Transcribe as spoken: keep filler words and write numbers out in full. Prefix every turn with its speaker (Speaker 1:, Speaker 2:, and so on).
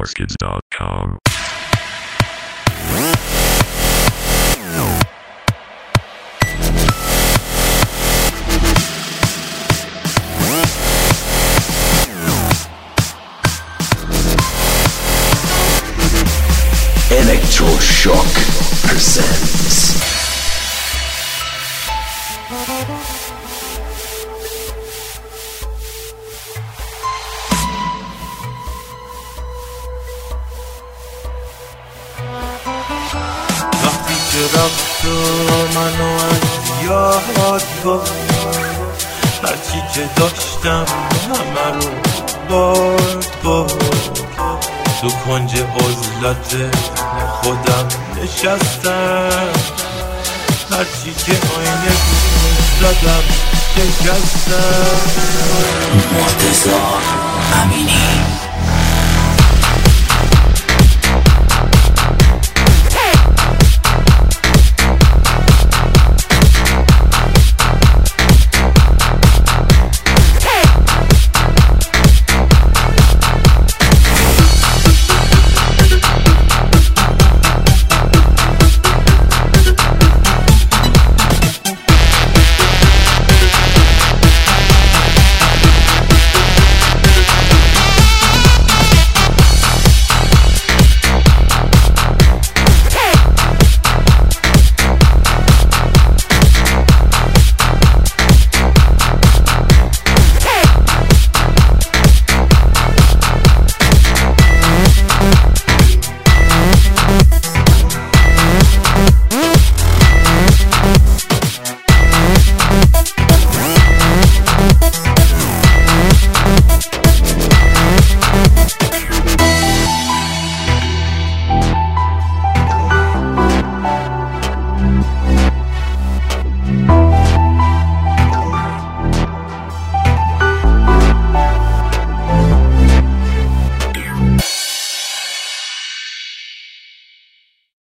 Speaker 1: sportskids dot com.
Speaker 2: Electroshock presents
Speaker 3: وقتی که رفت و منو از یاد برد، هرچی که داشتم همه رو برد برد. تو کنج عزلت خودم نشستم، هرچی که آینه زدم شکستم.
Speaker 2: مرتضی امینی